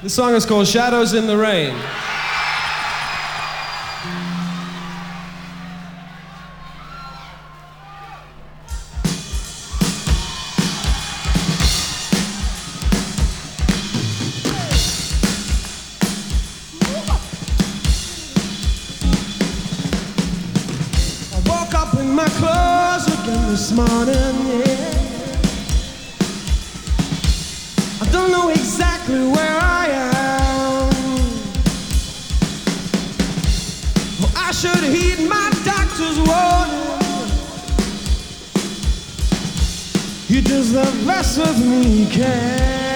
This song is called Shadows in the Rain. I woke up in my clothes again this morning, yeah. I don't know exactly where I am. Well, I should heed my doctor's warning. He does the best with me he can.